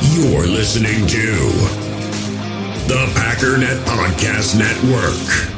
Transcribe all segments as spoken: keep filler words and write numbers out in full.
You're listening to the Packernet Podcast Network.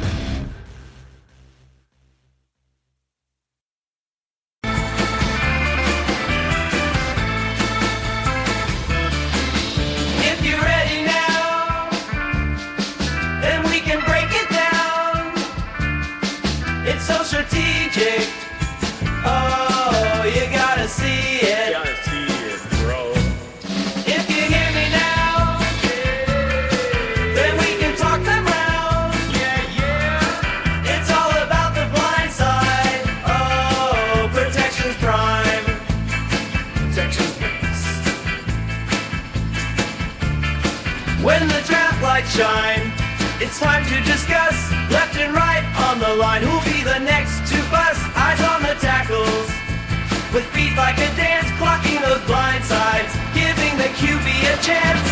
When the draft lights shine, it's time to discuss left and right on the line. Who'll be the next to bust? Eyes on the tackles, with feet like a dance, clocking those blind sides, giving the Q B a chance.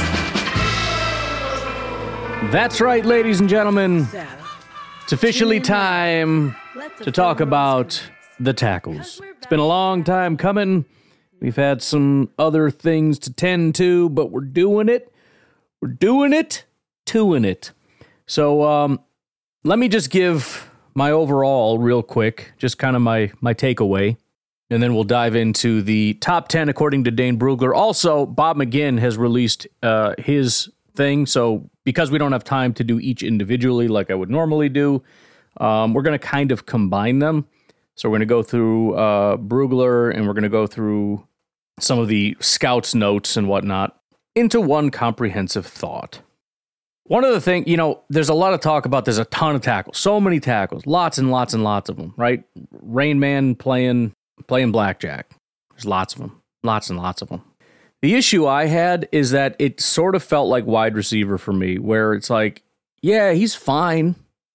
That's right, ladies and gentlemen. It's officially time to talk about the tackles. It's been a long time coming. We've had some other things to tend to, but we're doing it. We're doing it, doing it. So um, let me just give my overall real quick, just kind of my, my takeaway, and then we'll dive into the top ten according to Dane Brugler. Also, Bob McGinn has released uh, his thing, so because we don't have time to do each individually like I would normally do, um, we're going to kind of combine them. So we're going to go through uh, Brugler, and we're going to go through some of the scouts' notes and whatnot into one comprehensive thought. One of the things, you know, there's a lot of talk about there's a ton of tackles, so many tackles, lots and lots and lots of them, right? Rain Man playing playing blackjack. There's lots of them, lots and lots of them. The issue I had is that it sort of felt like wide receiver for me, where it's like, yeah, he's fine.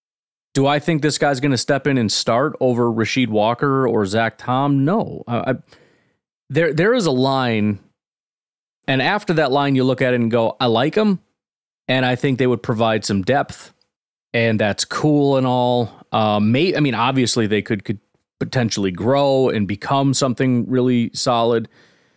Do I think this guy's going to step in and start over Rasheed Walker or Zach Tom? No. I, I, there, there is a line. And after that line, you look at it and go, I like them, and I think they would provide some depth, and that's cool and all. Um, may, I mean, obviously, they could, could potentially grow and become something really solid,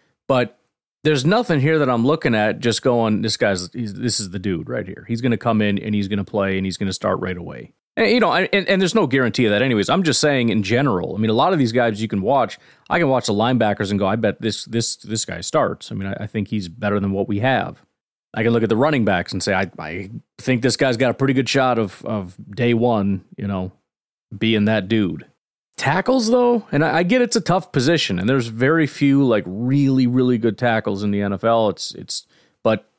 but there's nothing here that I'm looking at just going, this guy's, he's, this is the dude right here. He's going to come in, and he's going to play, and he's going to start right away. And, you know, and, and there's no guarantee of that anyways. I'm just saying in general. I mean, a lot of these guys you can watch. I can watch the linebackers and go, I bet this this this guy starts. I mean, I, I think he's better than what we have. I can look at the running backs and say, I, I think this guy's got a pretty good shot of of day one, you know, being that dude. Tackles, though, and I, I get it's a tough position, and there's very few like really, really good tackles in the N F L. It's it's, but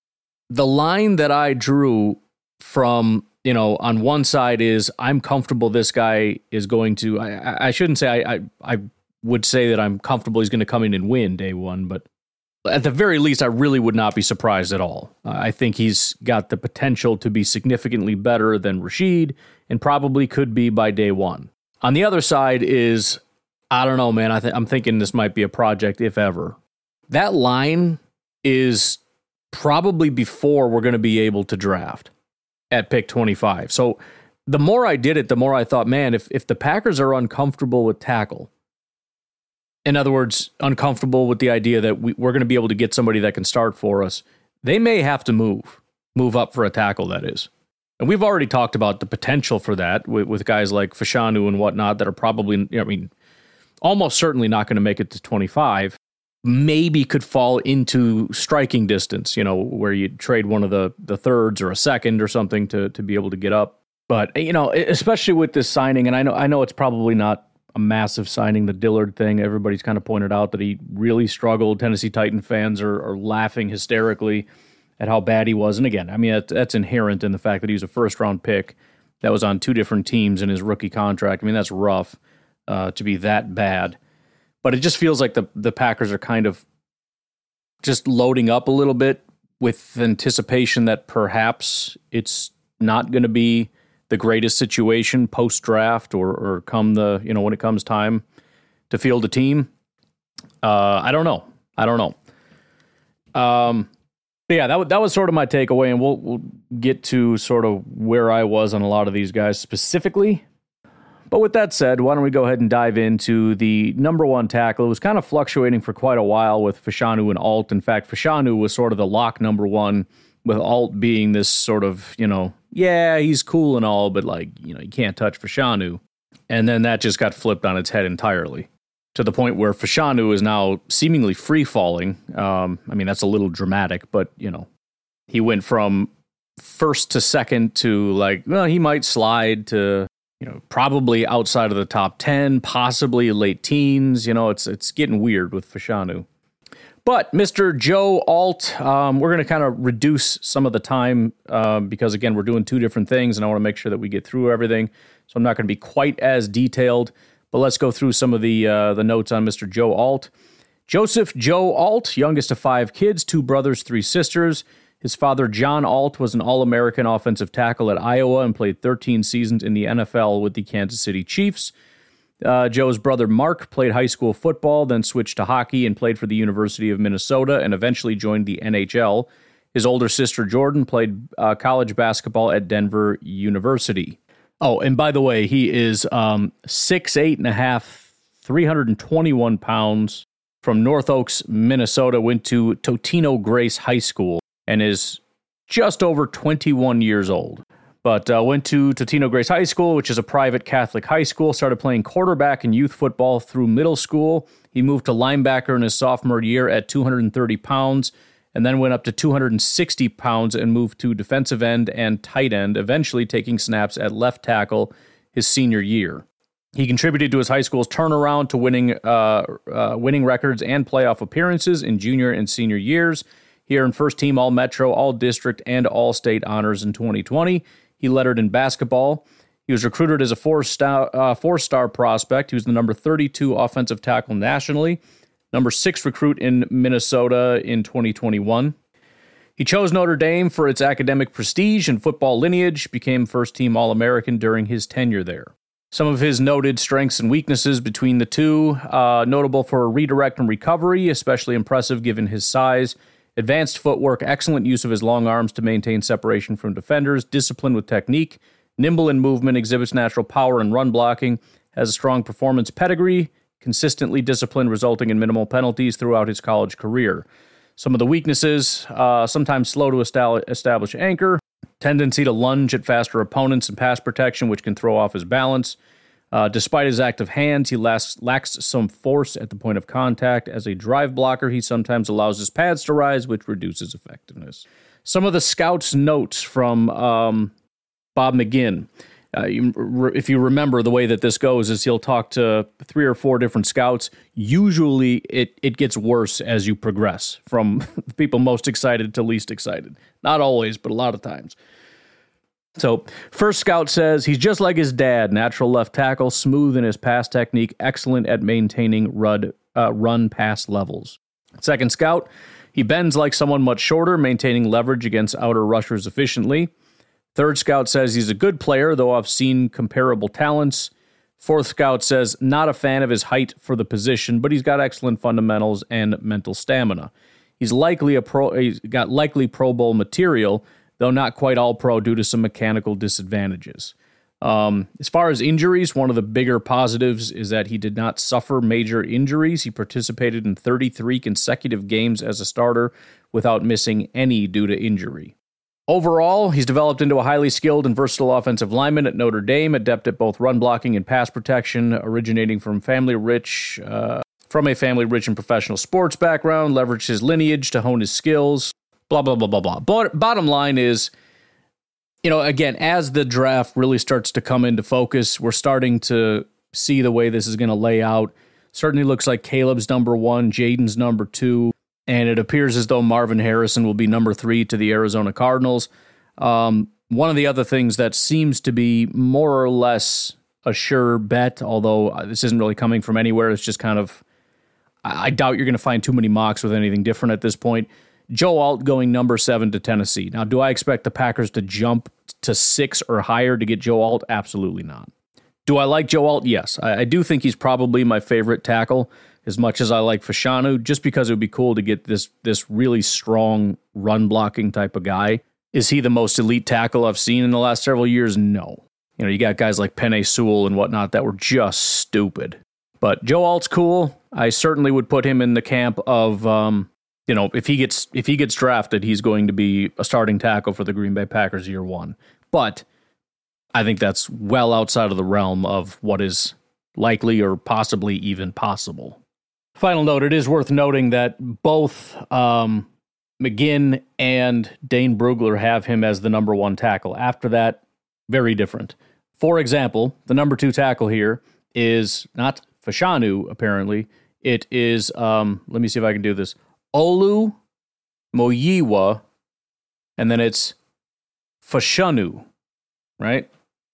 the line that I drew from, you know, on one side is I'm comfortable this guy is going to, I, I shouldn't say I, I, I would say that I'm comfortable he's going to come in and win day one, but at the very least, I really would not be surprised at all. Uh, I think he's got the potential to be significantly better than Rasheed and probably could be by day one. On the other side is, I don't know, man, I th- I'm thinking this might be a project if ever. That line is probably before we're going to be able to draft at pick twenty-five. So the more I did it, the more I thought, man, if if the Packers are uncomfortable with tackle, in other words, uncomfortable with the idea that we, we're going to be able to get somebody that can start for us, they may have to move, move up for a tackle, that is. And we've already talked about the potential for that with, with guys like Fashanu and whatnot that are probably, you know, I mean, almost certainly not going to make it to twenty-five. Maybe could fall into striking distance, you know, where you trade one of the, the thirds or a second or something to to be able to get up. But, you know, especially with this signing, and I know I know it's probably not a massive signing, the Dillard thing. Everybody's kind of pointed out that he really struggled. Tennessee Titan fans are, are laughing hysterically at how bad he was. And again, I mean, that's, that's inherent in the fact that he was a first-round pick that was on two different teams in his rookie contract. I mean, that's rough uh, to be that bad. But it just feels like the, the Packers are kind of just loading up a little bit with anticipation that perhaps it's not going to be the greatest situation post-draft or, or come the, you know, when it comes time to field a team. Uh, I don't know. I don't know. Um, but yeah, that, that was sort of my takeaway, and we'll, we'll get to sort of where I was on a lot of these guys specifically. But with that said, why don't we go ahead and dive into the number one tackle? It was kind of fluctuating for quite a while with Fashanu and Alt. In fact, Fashanu was sort of the lock number one, with Alt being this sort of, you know, yeah, he's cool and all, but like, you know, you can't touch Fashanu. And then that just got flipped on its head entirely, to the point where Fashanu is now seemingly free-falling. Um, I mean, that's a little dramatic, but, you know, he went from first to second to, like, well, he might slide to, you know, probably outside of the top ten, possibly late teens. You know, it's it's getting weird with Fashanu. But Mister Joe Alt, um, we're going to kind of reduce some of the time uh, because, again, we're doing two different things, and I want to make sure that we get through everything. So I'm not going to be quite as detailed, but let's go through some of the uh, the notes on Mister Joe Alt. Joseph Joe Alt, youngest of five kids, two brothers, three sisters. His father, John Alt, was an All-American offensive tackle at Iowa and played thirteen seasons in the N F L with the Kansas City Chiefs. Uh, Joe's brother, Mark, played high school football, then switched to hockey and played for the University of Minnesota and eventually joined the N H L. His older sister, Jordan, played uh, college basketball at Denver University. Oh, and by the way, he is um, six eight and a half, three hundred twenty-one pounds, from North Oaks, Minnesota, went to Totino Grace High School, and is just over twenty-one years old. But uh, went to Totino Grace High School, which is a private Catholic high school, started playing quarterback in youth football through middle school. He moved to linebacker in his sophomore year at two hundred thirty pounds, and then went up to two hundred sixty pounds and moved to defensive end and tight end, eventually taking snaps at left tackle his senior year. He contributed to his high school's turnaround to winning uh, uh, winning records and playoff appearances in junior and senior years. He earned first-team All-Metro, All-District, and All-State honors in twenty twenty. He lettered in basketball. He was recruited as a four-star, uh, four-star prospect. He was the number thirty-two offensive tackle nationally, number six recruit in Minnesota in twenty twenty-one. He chose Notre Dame for its academic prestige and football lineage, became first-team All-American during his tenure there. Some of his noted strengths and weaknesses between the two, uh, notable for redirect and recovery, especially impressive given his size. Advanced footwork, excellent use of his long arms to maintain separation from defenders, discipline with technique, nimble in movement, exhibits natural power and run blocking, has a strong performance pedigree, consistently disciplined, resulting in minimal penalties throughout his college career. Some of the weaknesses, uh, sometimes slow to establish anchor, tendency to lunge at faster opponents and pass protection, which can throw off his balance. Uh, despite his active hands, he lacks, lacks some force at the point of contact. As a drive blocker, he sometimes allows his pads to rise, which reduces effectiveness. Some of the scouts' notes from um, Bob McGinn. Uh, you, re, if you remember, the way that this goes is he'll talk to three or four different scouts. Usually it, it gets worse as you progress, from the people most excited to least excited. Not always, but a lot of times. So, first scout says, he's just like his dad, natural left tackle, smooth in his pass technique, excellent at maintaining run, uh, run pass levels. Second scout, he bends like someone much shorter, maintaining leverage against outer rushers efficiently. Third scout says he's a good player, though I've seen comparable talents. Fourth scout says, not a fan of his height for the position, but he's got excellent fundamentals and mental stamina. He's likely a pro, he's got likely Pro Bowl material, though not quite all-pro due to some mechanical disadvantages. Um, as far as injuries, one of the bigger positives is that he did not suffer major injuries. He participated in thirty-three consecutive games as a starter without missing any due to injury. Overall, he's developed into a highly skilled and versatile offensive lineman at Notre Dame, adept at both run blocking and pass protection, originating from family rich, uh, from a family rich in professional sports background, leveraged his lineage to hone his skills. Blah, blah, blah, blah, blah. But bottom line is, you know, again, as the draft really starts to come into focus, we're starting to see the way this is going to lay out. Certainly looks like Caleb's number one, Jaden's number two, and it appears as though Marvin Harrison will be number three to the Arizona Cardinals. Um, one of the other things that seems to be more or less a sure bet, although this isn't really coming from anywhere, it's just kind of, I doubt you're going to find too many mocks with anything different at this point. Joe Alt going number seven to Tennessee. Now, do I expect the Packers to jump to six or higher to get Joe Alt? Absolutely not. Do I like Joe Alt? Yes. I, I do think he's probably my favorite tackle, as much as I like Fashanu, just because it would be cool to get this, this really strong run blocking type of guy. Is he the most elite tackle I've seen in the last several years? No. You know, you got guys like Penei Sewell and whatnot that were just stupid. But Joe Alt's cool. I certainly would put him in the camp of, um, you know, if he gets if he gets drafted, he's going to be a starting tackle for the Green Bay Packers year one. But I think that's well outside of the realm of what is likely or possibly even possible. Final note, it is worth noting that both um, McGinn and Dane Brugler have him as the number one tackle. After that, very different. For example, the number two tackle here is not Fashanu, apparently. It is, um, let me see if I can do this, Olu Muyiwa, and then it's Fashanu, right?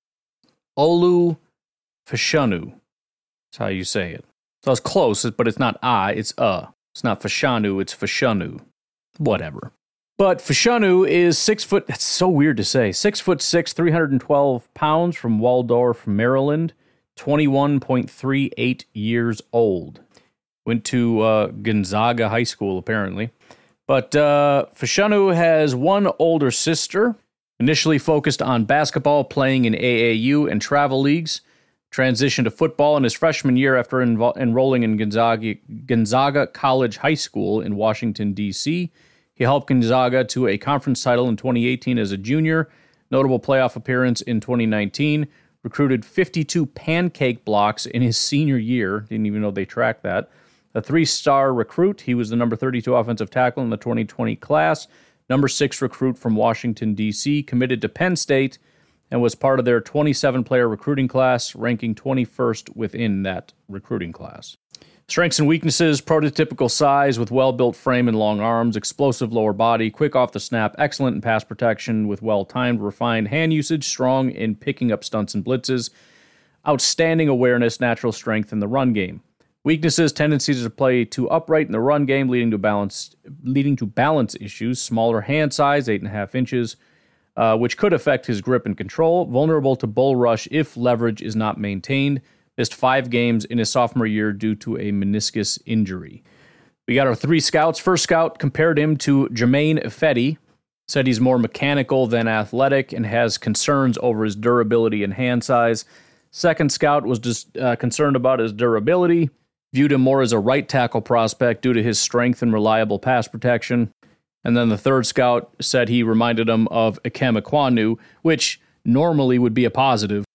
Olu Fashanu. That's how you say it. So it's close, but it's not I, it's uh. It's not Fashanu, it's Fashanu. Whatever. But Fashanu is six foot, that's so weird to say, six foot six, three hundred twelve pounds from Waldorf, Maryland, twenty-one point three eight years old. Went to uh, Gonzaga High School, apparently. But uh, Fashanu has one older sister, initially focused on basketball, playing in A A U and travel leagues. Transitioned to football in his freshman year after envo- enrolling in Gonzaga, Gonzaga College High School in Washington, D C He helped Gonzaga to a conference title in twenty eighteen as a junior, notable playoff appearance in twenty nineteen, recruited fifty-two pancake blocks in his senior year, didn't even know they tracked that. A three-star recruit, he was the number thirty-two offensive tackle in the twenty twenty class, number six recruit from Washington, D C, committed to Penn State, and was part of their twenty-seven player recruiting class, ranking twenty-first within that recruiting class. Strengths and weaknesses: prototypical size with well-built frame and long arms, explosive lower body, quick off the snap, excellent in pass protection with well-timed, refined hand usage, strong in picking up stunts and blitzes, outstanding awareness, natural strength in the run game. Weaknesses: tendencies to play too upright in the run game, leading to balance, leading to balance issues, smaller hand size, eight and a half inches, Uh, which could affect his grip and control, vulnerable to bull rush if leverage is not maintained, missed five games in his sophomore year due to a meniscus injury. We got our three scouts. First scout compared him to Germain Ifedi, said he's more mechanical than athletic and has concerns over his durability and hand size. Second scout was just uh, concerned about his durability, viewed him more as a right tackle prospect due to his strength and reliable pass protection. And then the third scout said he reminded him of Ikem Ekwonu, which normally would be a positive.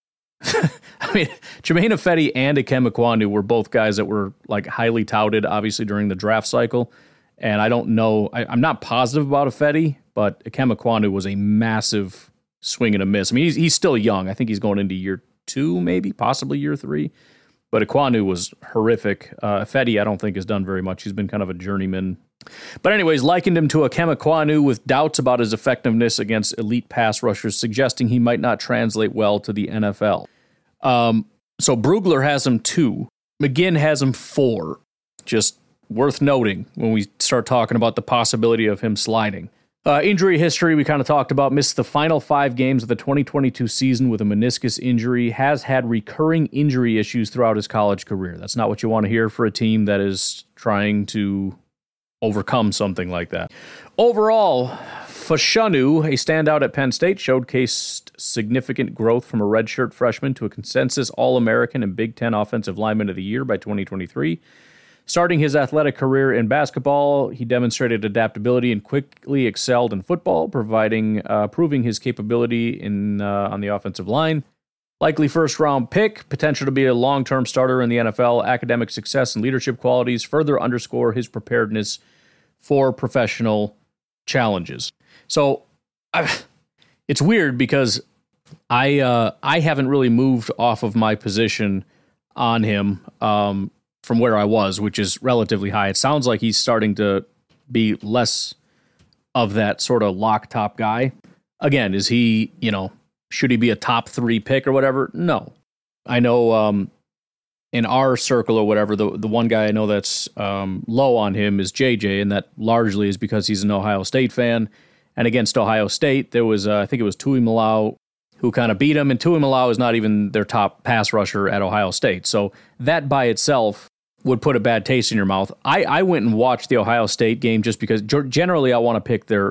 I mean, Germain Ifedi and Ikem Ekwonu were both guys that were like highly touted, obviously, during the draft cycle. And I don't know, I, I'm not positive about Ifedi, but Ikem Ekwonu was a massive swing and a miss. I mean, he's, he's still young. I think he's going into year two, maybe, possibly year three. But Ekwonu was horrific. Uh, Ifedi, I don't think, has done very much. He's been kind of a journeyman. But anyways, likened him to Ikem Ekwonu with doubts about his effectiveness against elite pass rushers, suggesting he might not translate well to the N F L. Um, so Brugler has him two. McGinn has him four. Just worth noting when we start talking about the possibility of him sliding. Uh, injury history, we kind of talked about. Missed the final five games of the twenty twenty-two season with a meniscus injury. Has had recurring injury issues throughout his college career. That's not what you want to hear for a team that is trying to overcome something like that. Overall, Fashanu, a standout at Penn State, showcased significant growth from a redshirt freshman to a consensus All-American and Big Ten Offensive Lineman of the Year by twenty twenty-three. Starting his athletic career in basketball, he demonstrated adaptability and quickly excelled in football, providing uh, proving his capability in uh, on the offensive line. Likely first-round pick, potential to be a long-term starter in the N F L, academic success and leadership qualities further underscore his preparedness for professional challenges. So, I've, it's weird because I uh, I haven't really moved off of my position on him um, from where I was, which is relatively high. It sounds like he's starting to be less of that sort of lock-top guy. Again, is he, you know, should he be a top three pick or whatever? No. I know um, in our circle or whatever, the the one guy I know that's um, low on him is J J, and that largely is because he's an Ohio State fan. And against Ohio State, there was, uh, I think it was Tui Malau who kind of beat him, and Tui Malau is not even their top pass rusher at Ohio State. So that by itself would put a bad taste in your mouth. I, I went and watched the Ohio State game just because generally I want to pick their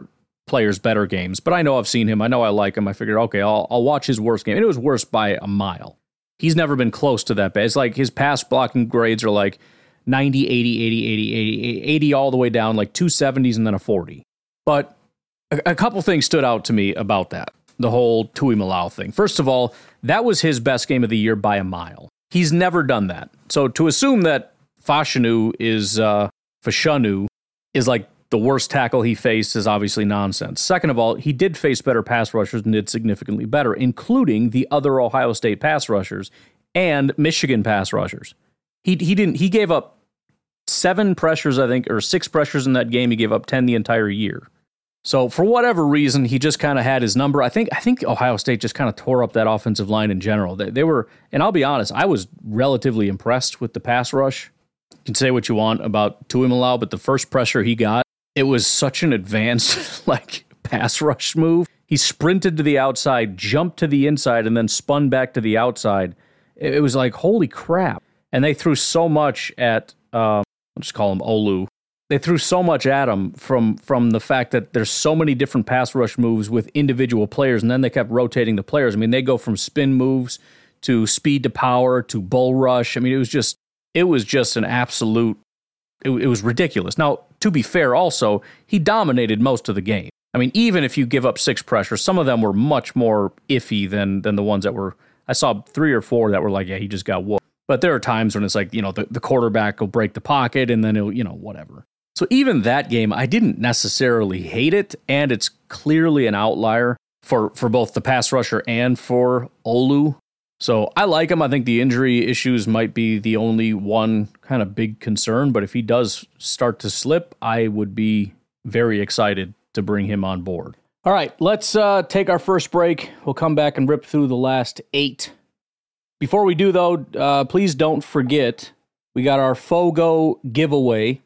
players' better games, but I know I've seen him. I know I like him. I figured, okay, I'll, I'll watch his worst game. And it was worse by a mile. He's never been close to that bad. It's like his pass blocking grades are like ninety, eighty, eighty, eighty, eighty, eighty all the way down, like two seventies and then a forty. But a, a couple things stood out to me about that, the whole Tuimoloau thing. First of all, that was his best game of the year by a mile. He's never done that. So to assume that Fashanu is, uh, Fashanu is like the worst tackle he faced is obviously nonsense. Second of all, he did face better pass rushers and did significantly better, including the other Ohio State pass rushers and Michigan pass rushers. He he didn't he gave up seven pressures, I think, or six pressures in that game. He gave up ten the entire year. So for whatever reason, he just kind of had his number. I think I think Ohio State just kind of tore up that offensive line in general. They, they were, and I'll be honest, I was relatively impressed with the pass rush. You can say what you want about Tuimoloau, but the first pressure he got, it was such an advanced, like, pass rush move. He sprinted to the outside, jumped to the inside, and then spun back to the outside. It was like, holy crap. And they threw so much at, uh, I'll just call him Olu. They threw so much at him from, from the fact that there's so many different pass rush moves with individual players, and then they kept rotating the players. I mean, they go from spin moves to speed to power to bull rush. I mean, it was just, it was just an absolute, it, it was ridiculous. Now, to be fair, also, he dominated most of the game. I mean, even if you give up six pressures, some of them were much more iffy than than the ones that were, I saw three or four that were like, yeah, he just got whooped. But there are times when it's like, you know, the, the quarterback will break the pocket and then it'll, you know, whatever. So even that game, I didn't necessarily hate it, and it's clearly an outlier for, for both the pass rusher and for Olu. So I like him. I think the injury issues might be the only one kind of big concern, but if he does start to slip, I would be very excited to bring him on board. All right, let's uh, take our first break. We'll come back and rip through the last eight. Before we do, though, uh, please don't forget, we got our Fogo giveaway.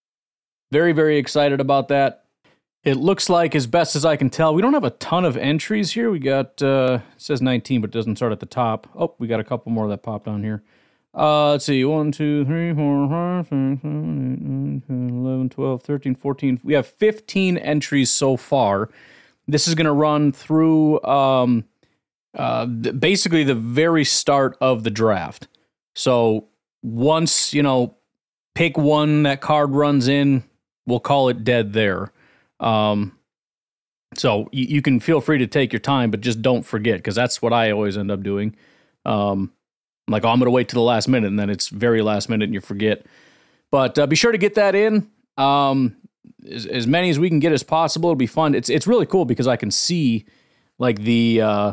Very, very excited about that. It looks like, as best as I can tell, we don't have a ton of entries here. We got, uh, it says nineteen, but it doesn't start at the top. Oh, we got a couple more that popped on here. Uh, let's see, one, two, three, four, five, six, seven, eight, nine, ten, eleven, twelve, thirteen, fourteen. We have fifteen entries so far. This is going to run through um, uh, basically the very start of the draft. So once, you know, pick one, that card runs in, we'll call it dead there. Um, so you, you can feel free to take your time, but just don't forget, because that's what I always end up doing. Um, I'm like, oh, I'm going to wait to the last minute, and then it's very last minute and you forget. But uh, be sure to get that in. Um, as, as many as we can get as possible. It'll be fun. It's it's really cool because I can see like the, uh,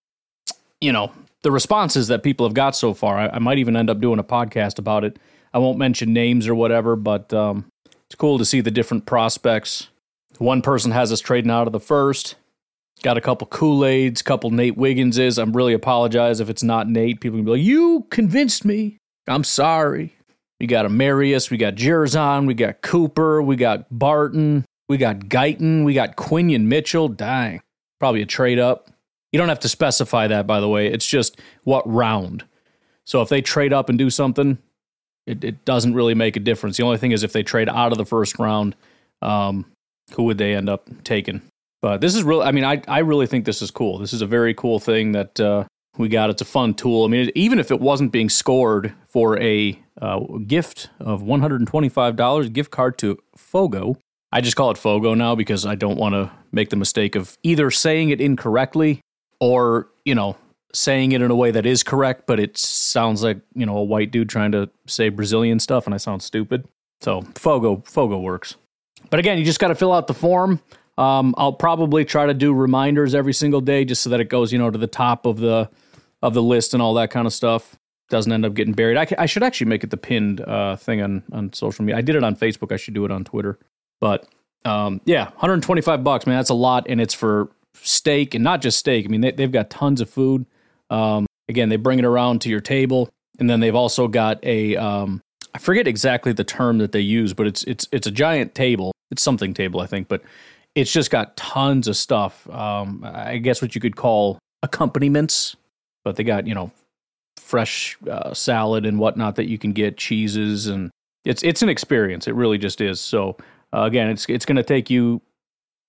you know, the responses that people have got so far. I, I might even end up doing a podcast about it. I won't mention names or whatever, but um, it's cool to see the different prospects. One person has us trading out of the first. Got a couple Kool-Aids, couple Nate Wigginses. I'm really apologize if it's not Nate. People can be like, you convinced me. I'm sorry. We got Amarius, we got Jerzon, we got Cooper, we got Barton, we got Guyton, we got Quinion Mitchell. Dang. Probably a trade up. You don't have to specify that, by the way. It's just what round. So if they trade up and do something, it, it doesn't really make a difference. The only thing is if they trade out of the first round, um, who would they end up taking? But this is really, I mean, I, I really think this is cool. This is a very cool thing that uh, we got. It's a fun tool. I mean, it, even if it wasn't being scored for a uh, gift of one hundred twenty-five dollars, gift card to Fogo, I just call it Fogo now because I don't want to make the mistake of either saying it incorrectly or, you know, saying it in a way that is correct, but it sounds like, you know, a white dude trying to say Brazilian stuff and I sound stupid. So Fogo, Fogo works. But again, you just got to fill out the form. Um, I'll probably try to do reminders every single day just so that it goes, you know, to the top of the of the list and all that kind of stuff. Doesn't end up getting buried. I, ca- I should actually make it the pinned uh, thing on, on social media. I did it on Facebook. I should do it on Twitter. But um, yeah, one hundred twenty-five bucks, man. That's a lot, and it's for steak, and not just steak. I mean, they, they've got tons of food. Um, again, they bring it around to your table, and then they've also got a um, I forget exactly the term that they use, but it's it's it's a giant table. It's something table, I think, but it's just got tons of stuff. Um, I guess what you could call accompaniments, but they got, you know, fresh uh, salad and whatnot that you can get, cheeses, and it's it's an experience. It really just is. So uh, again, it's it's going to take you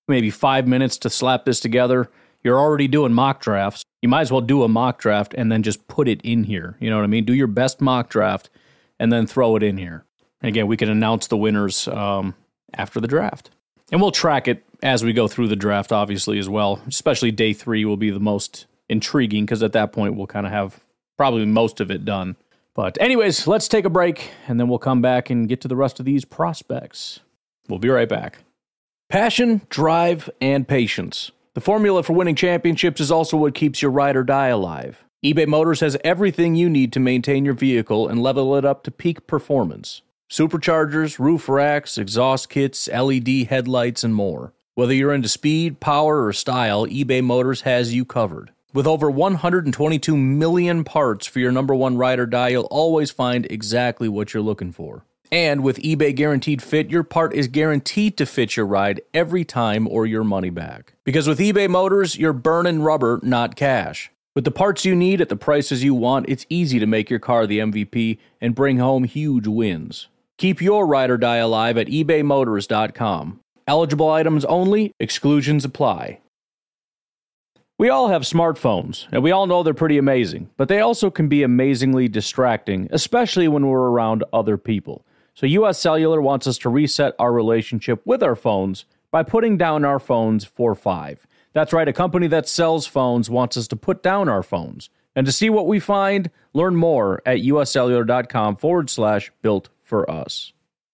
maybe five minutes to slap this together. You're already doing mock drafts. You might as well do a mock draft and then just put it in here. You know what I mean? Do your best mock draft and then throw it in here. And again, we can announce the winners um, after the draft. And we'll track it as we go through the draft, obviously, as well. Especially day three will be the most intriguing because at that point we'll kind of have probably most of it done. But anyways, let's take a break and then we'll come back and get to the rest of these prospects. We'll be right back. Passion, drive, and patience. The formula for winning championships is also what keeps your ride or die alive. eBay Motors has everything you need to maintain your vehicle and level it up to peak performance. Superchargers, roof racks, exhaust kits, L E D headlights, and more. Whether you're into speed, power, or style, eBay Motors has you covered. With over one hundred twenty-two million parts for your number one ride or die, you'll always find exactly what you're looking for. And with eBay Guaranteed Fit, your part is guaranteed to fit your ride every time or your money back. Because with eBay Motors, you're burning rubber, not cash. With the parts you need at the prices you want, it's easy to make your car the M V P and bring home huge wins. Keep your ride or die alive at ebay motors dot com. Eligible items only, exclusions apply. We all have smartphones, and we all know they're pretty amazing, but they also can be amazingly distracting, especially when we're around other people. So U S Cellular wants us to reset our relationship with our phones by putting down our phones for five. That's right, a company that sells phones wants us to put down our phones. And to see what we find, learn more at uscellular.com forward slash built for us.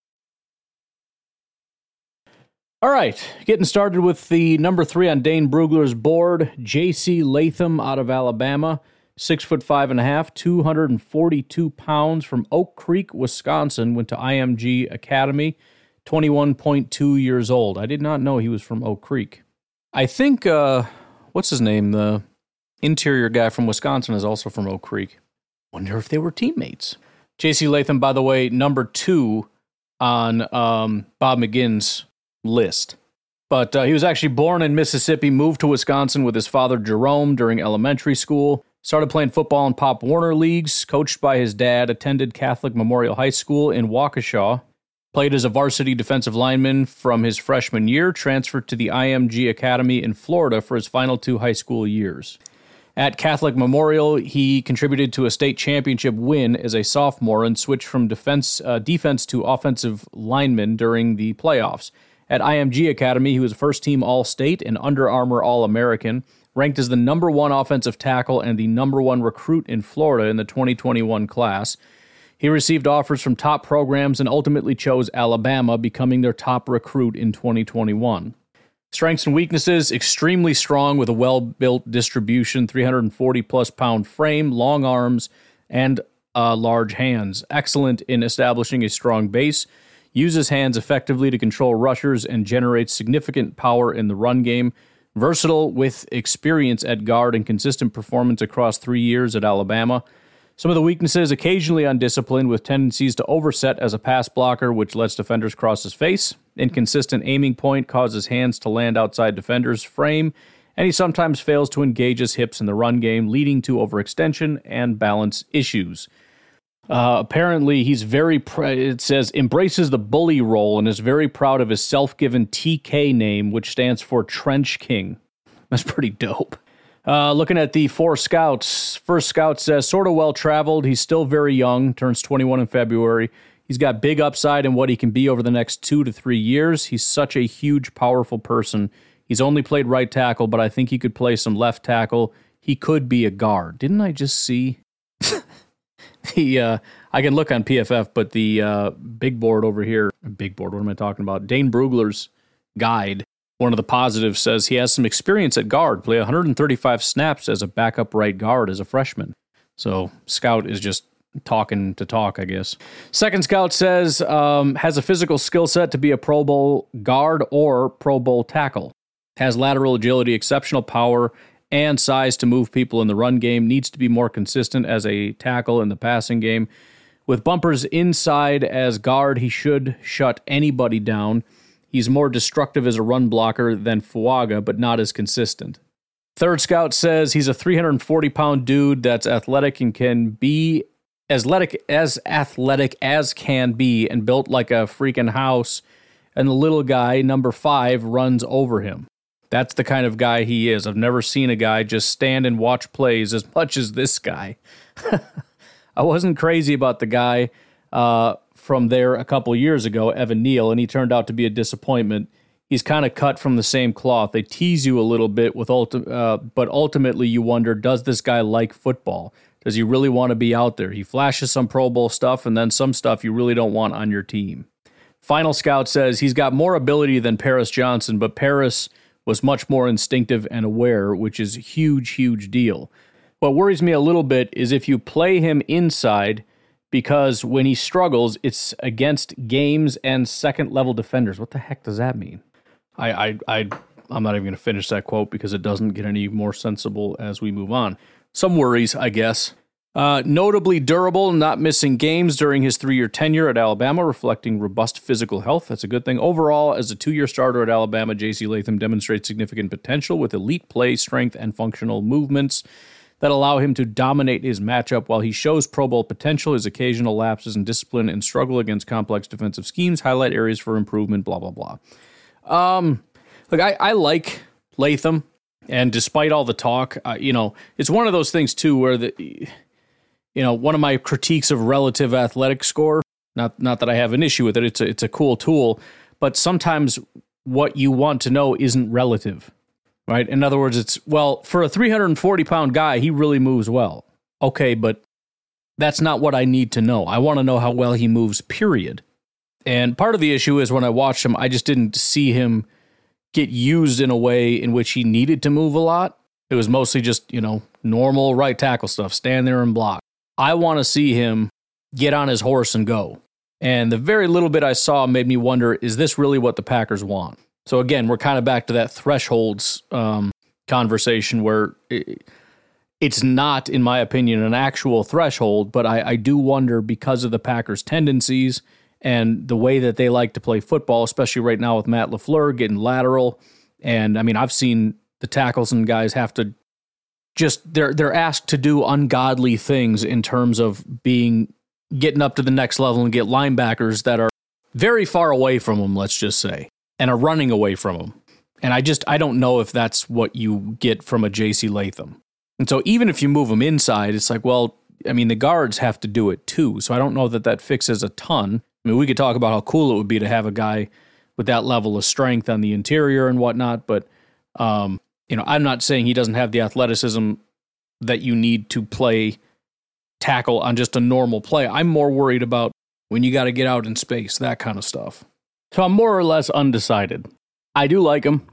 All right, getting started with the number three on Dane Brugler's board, J C Latham out of Alabama, six foot five and a half, two hundred forty-two pounds, from Oak Creek, Wisconsin, went to I M G Academy, twenty-one point two years old. I did not know he was from Oak Creek. I think, uh, what's his name? The interior guy from Wisconsin is also from Oak Creek. Wonder if they were teammates. J C Latham, by the way, number two on um, Bob McGinn's list. But uh, he was actually born in Mississippi, moved to Wisconsin with his father Jerome during elementary school, started playing football in Pop Warner leagues, coached by his dad, attended Catholic Memorial High School in Waukesha, played as a varsity defensive lineman from his freshman year, transferred to the I M G Academy in Florida for his final two high school years. At Catholic Memorial, he contributed to a state championship win as a sophomore and switched from defense uh, defense to offensive lineman during the playoffs. At I M G Academy, he was first-team All-State and Under Armour All-American, ranked as the number one offensive tackle and the number one recruit in Florida in the twenty twenty-one class. He received offers from top programs and ultimately chose Alabama, becoming their top recruit in twenty twenty-one. Strengths and weaknesses: extremely strong with a well-built distribution, three hundred forty plus pound frame, long arms, and uh, large hands. Excellent in establishing a strong base. Uses hands effectively to control rushers and generates significant power in the run game. Versatile with experience at guard and consistent performance across three years at Alabama. Some of the weaknesses: occasionally undisciplined with tendencies to overset as a pass blocker, which lets defenders cross his face. Inconsistent aiming point causes hands to land outside defenders' frame, and he sometimes fails to engage his hips in the run game, leading to overextension and balance issues. Uh, apparently, he's very, pr- it says, embraces the bully role and is very proud of his self-given T K name, which stands for Trench King. That's pretty dope. Uh, looking at the four scouts, first scout says, sort of well-traveled. He's still very young, turns twenty-one in February. He's got big upside in what he can be over the next two to three years. He's such a huge, powerful person. He's only played right tackle, but I think he could play some left tackle. He could be a guard. Didn't I just see the, uh, I can look on P F F, but the uh, big board over here, big board, what am I talking about? Dane Brugler's guide, one of the positives says he has some experience at guard, play one hundred thirty-five snaps as a backup right guard as a freshman. So scout is just talking to talk, I guess. Second scout says um, has a physical skill set to be a Pro Bowl guard or Pro Bowl tackle. Has lateral agility, exceptional power, and size to move people in the run game. Needs to be more consistent as a tackle in the passing game. With bumpers inside as guard, he should shut anybody down. He's more destructive as a run blocker than Fuaga, but not as consistent. Third scout says he's a three hundred forty pound dude that's athletic and can be as athletic as athletic as can be and built like a freaking house and the little guy, number five, runs over him. That's the kind of guy he is. I've never seen a guy just stand and watch plays as much as this guy. I wasn't crazy about the guy uh, from there a couple years ago, Evan Neal, and he turned out to be a disappointment. He's kind of cut from the same cloth. They tease you a little bit, with ulti- uh, but ultimately you wonder, does this guy like football? Does he really want to be out there? He flashes some Pro Bowl stuff and then some stuff you really don't want on your team. Final Scout says he's got more ability than Paris Johnson, but Paris was much more instinctive and aware, which is a huge, huge deal. What worries me a little bit is if you play him inside, because when he struggles, it's against games and second-level defenders. What the heck does that mean? I, I, I, I'm not even going to finish that quote because it doesn't get any more sensible as we move on. Some worries, I guess. Uh, notably durable, not missing games during his three-year tenure at Alabama, reflecting robust physical health. That's a good thing. Overall, as a two-year starter at Alabama, J C Latham demonstrates significant potential with elite play, strength, and functional movements that allow him to dominate his matchup. While he shows Pro Bowl potential, his occasional lapses in discipline and struggle against complex defensive schemes highlight areas for improvement, blah, blah, blah. Um, look, I, I like Latham, and despite all the talk, uh, you know, it's one of those things, too, where the... You know, one of my critiques of relative athletic score, not not that I have an issue with it, it's a, it's a cool tool, but sometimes what you want to know isn't relative, right? In other words, it's, well, for a three hundred forty pound guy, he really moves well. Okay, but that's not what I need to know. I want to know how well he moves, period. And part of the issue is when I watched him, I just didn't see him get used in a way in which he needed to move a lot. It was mostly just, you know, normal right tackle stuff, stand there and block. I want to see him get on his horse and go. And the very little bit I saw made me wonder, is this really what the Packers want? So again, we're kind of back to that thresholds um, conversation where it, it's not, in my opinion, an actual threshold, but I, I do wonder, because of the Packers' tendencies and the way that they like to play football, especially right now with Matt LaFleur getting lateral. And I mean, I've seen the tackles and guys have to Just they're they're asked to do ungodly things in terms of being getting up to the next level and get linebackers that are very far away from them, let's just say, and are running away from them. And I just I don't know if that's what you get from a J C Latham. And so even if you move them inside, it's like, well, I mean, the guards have to do it too. So I don't know that that fixes a ton. I mean, we could talk about how cool it would be to have a guy with that level of strength on the interior and whatnot, but um you know, I'm not saying he doesn't have the athleticism that you need to play tackle on just a normal play. I'm more worried about when you got to get out in space, that kind of stuff. So I'm more or less undecided. I do like him.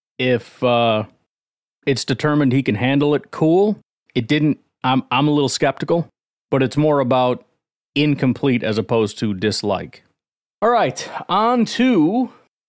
If uh, it's determined he can handle it, cool. It didn't. I'm I'm a little skeptical, but it's more about incomplete as opposed to dislike. All right, on to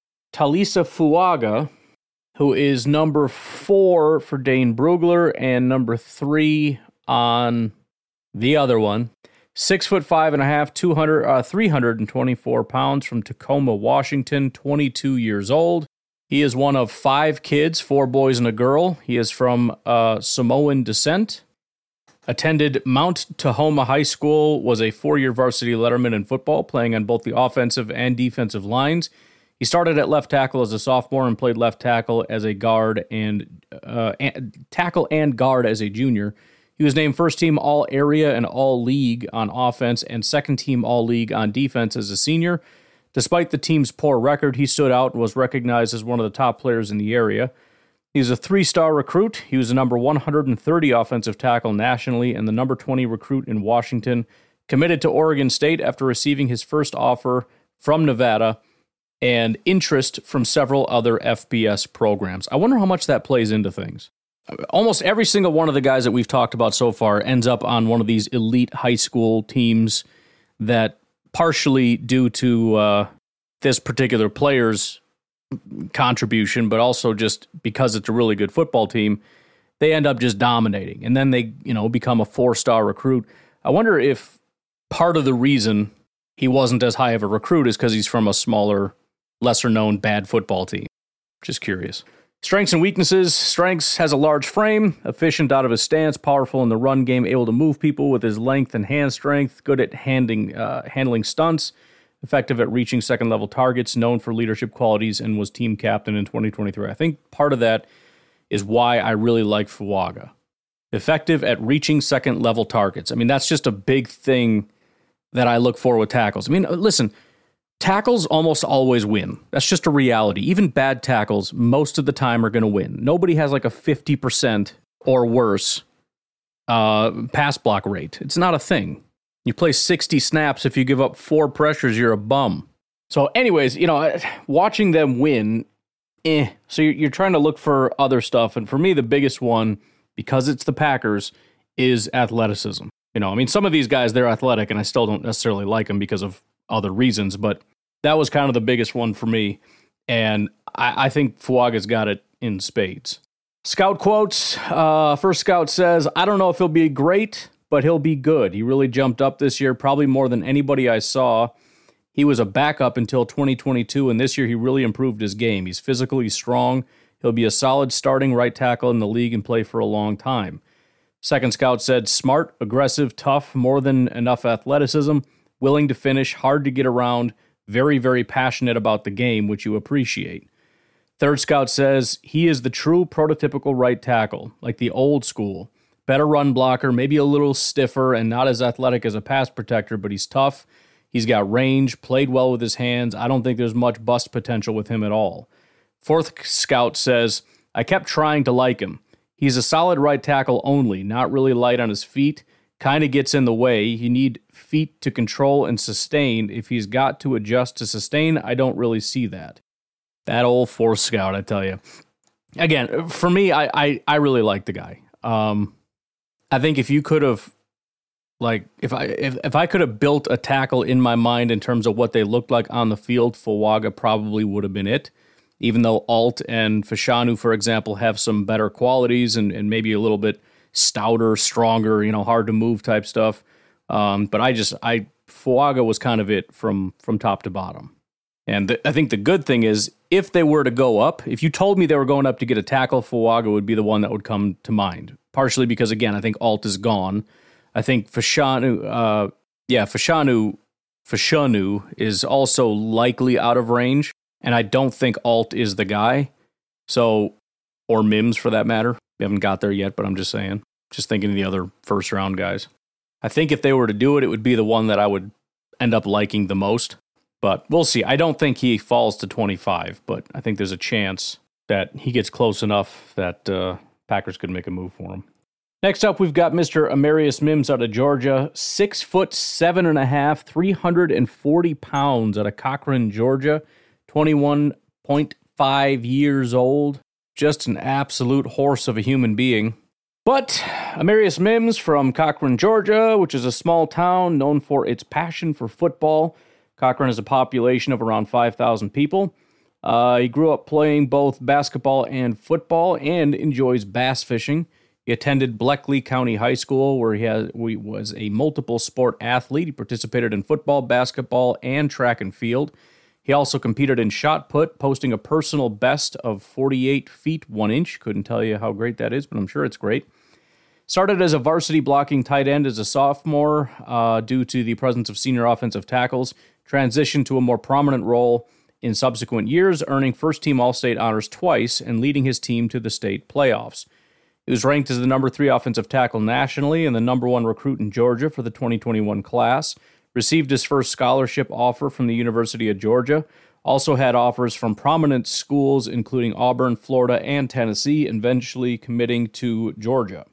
Talisa Fuaga, who is number four for Dane Brugler and number three on the other one. Six foot five and a half, two hundred, uh, three hundred twenty-four pounds, from Tacoma, Washington, twenty-two years old. He is one of five kids, four boys and a girl. He is from uh, Samoan descent. Attended Mount Tahoma High School, was a four-year varsity letterman in football, playing on both the offensive and defensive lines. He started at left tackle as a sophomore and played left tackle as a guard and, uh, and tackle and guard as a junior. He was named first team All-Area and All-League on offense and second team All-League on defense as a senior. Despite the team's poor record, he stood out and was recognized as one of the top players in the area. He's a three-star recruit. He was the number one hundred thirty offensive tackle nationally and the number twenty recruit in Washington. Committed to Oregon State after receiving his first offer from Nevada and interest from several other F B S programs. I wonder how much that plays into things. Almost every single one of the guys that we've talked about so far ends up on one of these elite high school teams that, partially due to uh, this particular player's contribution, but also just because it's a really good football team, they end up just dominating. And then they, you know, become a four-star recruit. I wonder if part of the reason he wasn't as high of a recruit is because he's from a smaller, lesser-known bad football team. Just curious. Strengths and weaknesses. Strengths: has a large frame, efficient out of his stance, powerful in the run game, able to move people with his length and hand strength, good at handling, uh, handling stunts, effective at reaching second-level targets, known for leadership qualities, and was team captain in twenty twenty-three. I think part of that is why I really like Fuaga. Effective at reaching second-level targets. I mean, that's just a big thing that I look for with tackles. I mean, listen, tackles almost always win. That's just a reality. Even bad tackles, most of the time, are going to win. Nobody has like a fifty percent or worse uh, pass block rate. It's not a thing. You play sixty snaps. If you give up four pressures, you're a bum. So anyways, you know, watching them win, eh. So you're, you're trying to look for other stuff. And for me, the biggest one, because it's the Packers, is athleticism. You know, I mean, some of these guys, they're athletic, and I still don't necessarily like them because of other reasons, but that was kind of the biggest one for me, and I, I think Fuaga's got it in spades. Scout quotes. Uh, first scout says, I don't know if he'll be great, but he'll be good. He really jumped up this year, probably more than anybody I saw. He was a backup until twenty twenty-two, and this year he really improved his game. He's physically strong. He'll be a solid starting right tackle in the league and play for a long time. Second scout said, smart, aggressive, tough, more than enough athleticism, willing to finish, hard to get around, very, very passionate about the game, which you appreciate. Third scout says, he is the true prototypical right tackle, like the old school. Better run blocker, maybe a little stiffer and not as athletic as a pass protector, but he's tough. He's got range, played well with his hands. I don't think there's much bust potential with him at all. Fourth scout says, I kept trying to like him. He's a solid right tackle only, not really light on his feet. Kind of gets in the way. You need feet to control and sustain. If he's got to adjust to sustain, I don't really see that. That old fourth scout, I tell you. Again, for me, I I, I really like the guy. Um, I think if you could have, like, if I if, if I could have built a tackle in my mind in terms of what they looked like on the field, Fuaga probably would have been it. Even though Alt and Fashanu, for example, have some better qualities and, and maybe a little bit stouter, stronger, you know, hard to move type stuff. Um, but I just, I, Fuaga was kind of it from, from top to bottom. And the, I think the good thing is, if they were to go up, if you told me they were going up to get a tackle, Fuaga would be the one that would come to mind. Partially because, again, I think Alt is gone. I think Fashanu, uh, yeah, Fashanu, Fashanu is also likely out of range. And I don't think Alt is the guy. So, or Mims for that matter. We haven't got there yet, but I'm just saying. Just thinking of the other first round guys. I think if they were to do it, it would be the one that I would end up liking the most. But we'll see. I don't think he falls to twenty-five, but I think there's a chance that he gets close enough that uh, Packers could make a move for him. Next up, we've got Mister Amarius Mims out of Georgia. Six foot seven and a half, three hundred forty pounds out of Cochran, Georgia. twenty-one point five years old. Just an absolute horse of a human being. But Amarius Mims from Cochran, Georgia, which is a small town known for its passion for football. Cochran has a population of around five thousand people. Uh, he grew up playing both basketball and football and enjoys bass fishing. He attended Bleckley County High School, where he, has, he was a multiple sport athlete. He participated in football, basketball, and track and field. He also competed in shot put, posting a personal best of forty-eight feet, one inch. Couldn't tell you how great that is, but I'm sure it's great. Started as a varsity blocking tight end as a sophomore uh, due to the presence of senior offensive tackles. Transitioned to a more prominent role in subsequent years, earning first-team All-State honors twice and leading his team to the state playoffs. He was ranked as the number three offensive tackle nationally and the number one recruit in Georgia for the twenty twenty-one class. Received his first scholarship offer from the University of Georgia. Also had offers from prominent schools, including Auburn, Florida, and Tennessee, eventually committing to Georgia.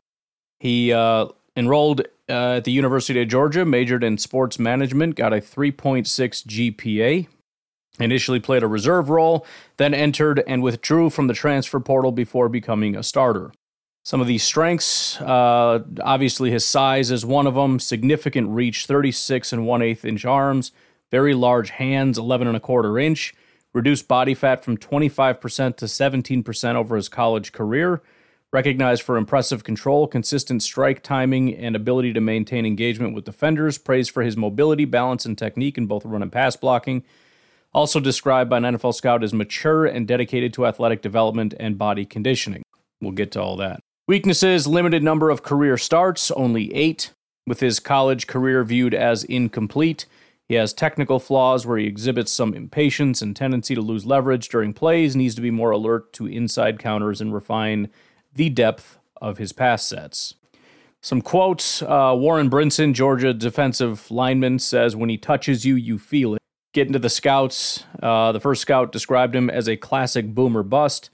He uh, enrolled uh, at the University of Georgia, majored in sports management, got a three point six G P A. Initially played a reserve role, then entered and withdrew from the transfer portal before becoming a starter. Some of these strengths, uh, obviously his size is one of them. Significant reach, thirty-six and one-eighth inch arms. Very large hands, eleven and a quarter inch. Reduced body fat from twenty-five percent to seventeen percent over his college career. Recognized for impressive control, consistent strike timing, and ability to maintain engagement with defenders. Praised for his mobility, balance, and technique in both run and pass blocking. Also described by an N F L scout as mature and dedicated to athletic development and body conditioning. We'll get to all that. Weaknesses, limited number of career starts, only eight, with his college career viewed as incomplete. He has technical flaws where he exhibits some impatience and tendency to lose leverage during plays, needs to be more alert to inside counters and refine the depth of his pass sets. Some quotes, uh, Warren Brinson, Georgia defensive lineman, says, when he touches you, you feel it. Getting to the scouts, uh, the first scout described him as a classic boomer bust.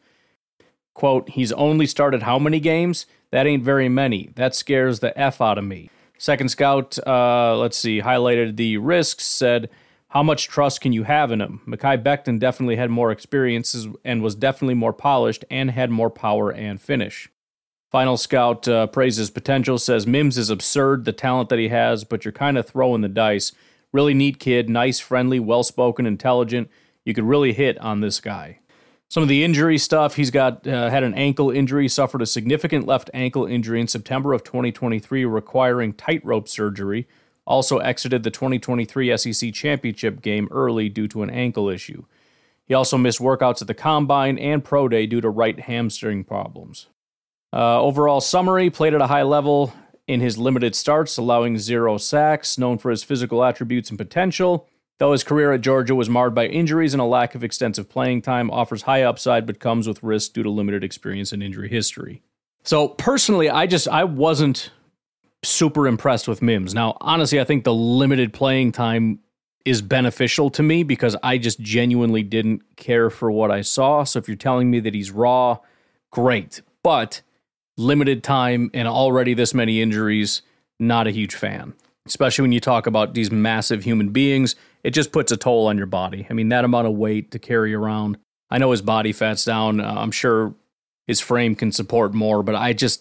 Quote, he's only started how many games? That ain't very many. That scares the F out of me. Second scout, uh, let's see, highlighted the risks, said, how much trust can you have in him? Mekhi Becton definitely had more experiences and was definitely more polished and had more power and finish. Final scout uh, praises potential, says Mims is absurd, the talent that he has, but you're kind of throwing the dice. Really neat kid, nice, friendly, well-spoken, intelligent. You could really hit on this guy. Some of the injury stuff, he's got uh, had an ankle injury, suffered a significant left ankle injury in September of twenty twenty-three, requiring tightrope surgery. Also exited the twenty twenty-three S E C Championship game early due to an ankle issue. He also missed workouts at the Combine and Pro Day due to right hamstring problems. Uh, overall summary, played at a high level in his limited starts, allowing zero sacks, known for his physical attributes and potential. Though his career at Georgia was marred by injuries and a lack of extensive playing time, offers high upside but comes with risk due to limited experience and injury history. So personally, I just I wasn't super impressed with Mims. Now, honestly, I think the limited playing time is beneficial to me because I just genuinely didn't care for what I saw. So if you're telling me that he's raw, great. But limited time and already this many injuries, not a huge fan. Especially when you talk about these massive human beings, it just puts a toll on your body. I mean, that amount of weight to carry around. I know his body fat's down. Uh, I'm sure his frame can support more, but I just,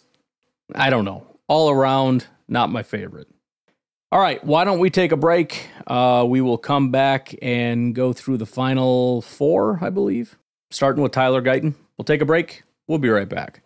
I don't know. All around, not my favorite. All right, why don't we take a break? Uh, we will come back and go through the final four, I believe, starting with Tyler Guyton. We'll take a break. We'll be right back.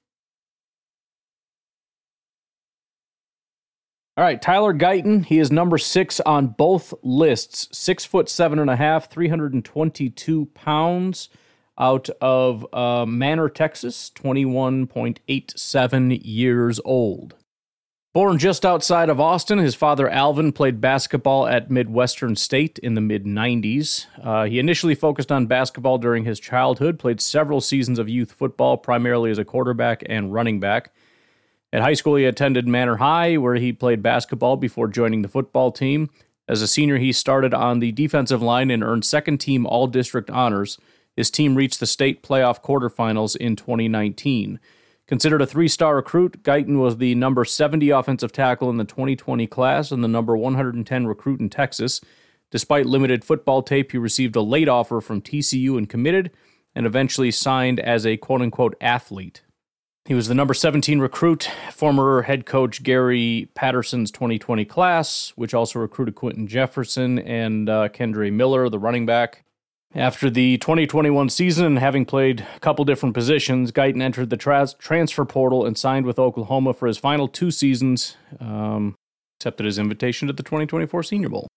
All right, Tyler Guyton, he is number six on both lists. Six foot seven and a half, three hundred twenty-two pounds, out of uh, Manor, Texas, twenty-one point eight seven years old. Born just outside of Austin, his father Alvin played basketball at Midwestern State in the mid nineties. Uh, he initially focused on basketball during his childhood, played several seasons of youth football, primarily as a quarterback and running back. At high school, he attended Manor High, where he played basketball before joining the football team. As a senior, he started on the defensive line and earned second-team All-District honors. His team reached the state playoff quarterfinals in twenty nineteen. Considered a three-star recruit, Guyton was the number seventy offensive tackle in the twenty twenty class and the number one hundred ten recruit in Texas. Despite limited football tape, he received a late offer from T C U and committed, and eventually signed as a quote-unquote athlete. He was the number seventeen recruit, former head coach Gary Patterson's twenty twenty class, which also recruited Quentin Jefferson and uh, Kendre Miller, the running back. After the twenty twenty-one season and having played a couple different positions, Guyton entered the tra- transfer portal and signed with Oklahoma for his final two seasons, um, accepted his invitation to the twenty twenty-four Senior Bowl.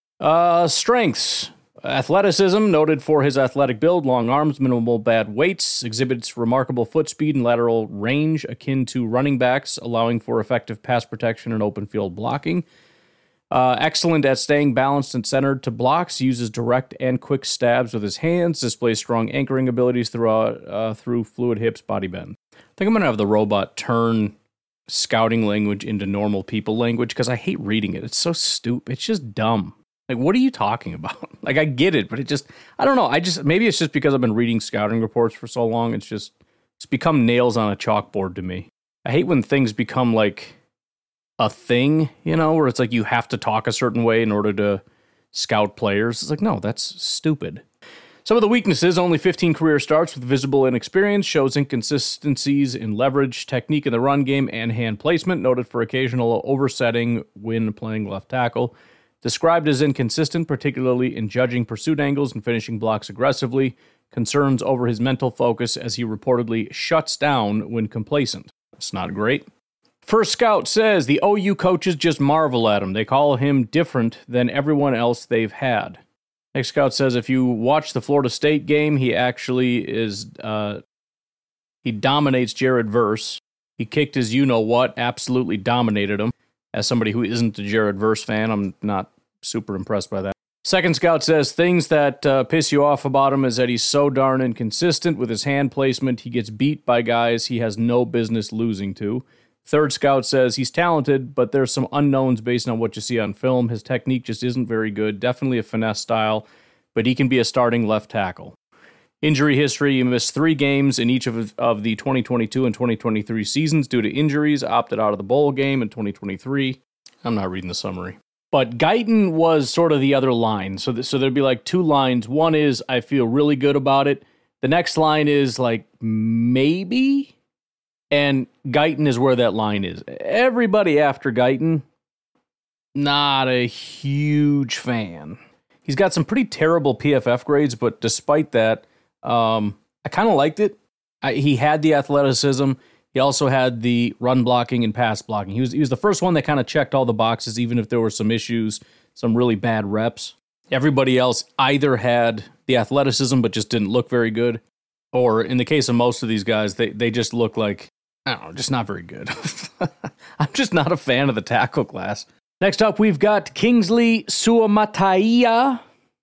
Uh, strengths. Athleticism, noted for his athletic build, long arms, minimal bad weights, exhibits remarkable foot speed and lateral range akin to running backs, allowing for effective pass protection and open field blocking. Uh, excellent at staying balanced and centered to blocks, uses direct and quick stabs with his hands, displays strong anchoring abilities throughout, uh, through fluid hips, body bend. I think I'm going to have the robot turn scouting language into normal people language because I hate reading it. It's so stupid. It's just dumb. Like, what are you talking about? Like, I get it, but it just, I don't know. I just, maybe it's just because I've been reading scouting reports for so long. It's just, it's become nails on a chalkboard to me. I hate when things become like a thing, you know, where it's like you have to talk a certain way in order to scout players. It's like, no, that's stupid. Some of the weaknesses: only fifteen career starts with visible inexperience, shows inconsistencies in leverage, technique in the run game, and hand placement, noted for occasional oversetting when playing left tackle. Described as inconsistent, particularly in judging pursuit angles and finishing blocks aggressively. Concerns over his mental focus as he reportedly shuts down when complacent. That's not great. First Scout says the O U coaches just marvel at him. They call him different than everyone else they've had. Next Scout says if you watch the Florida State game, he actually is, uh, he dominates Jared Verse. He kicked his you-know-what, absolutely dominated him. As somebody who isn't a Jared Verse fan, I'm not super impressed by that. Second scout says things that uh, piss you off about him is that he's so darn inconsistent with his hand placement. He gets beat by guys he has no business losing to. Third scout says he's talented, but there's some unknowns based on what you see on film. His technique just isn't very good. Definitely a finesse style, but he can be a starting left tackle. Injury history, he missed three games in each of, of the twenty twenty-two and twenty twenty-three seasons due to injuries, opted out of the bowl game in twenty twenty-three. I'm not reading the summary. But Guyton was sort of the other line. So, th- so there'd be like two lines. One is, I feel really good about it. The next line is like, maybe? And Guyton is where that line is. Everybody after Guyton, not a huge fan. He's got some pretty terrible P F F grades, but despite that, um, I kind of liked it. I, he had the athleticism. He also had the run blocking and pass blocking. He was he was the first one that kind of checked all the boxes, even if there were some issues, some really bad reps. Everybody else either had the athleticism but just didn't look very good, or in the case of most of these guys, they, they just look like, I don't know, just not very good. I'm just not a fan of the tackle class. Next up, we've got Kingsley Suamataia,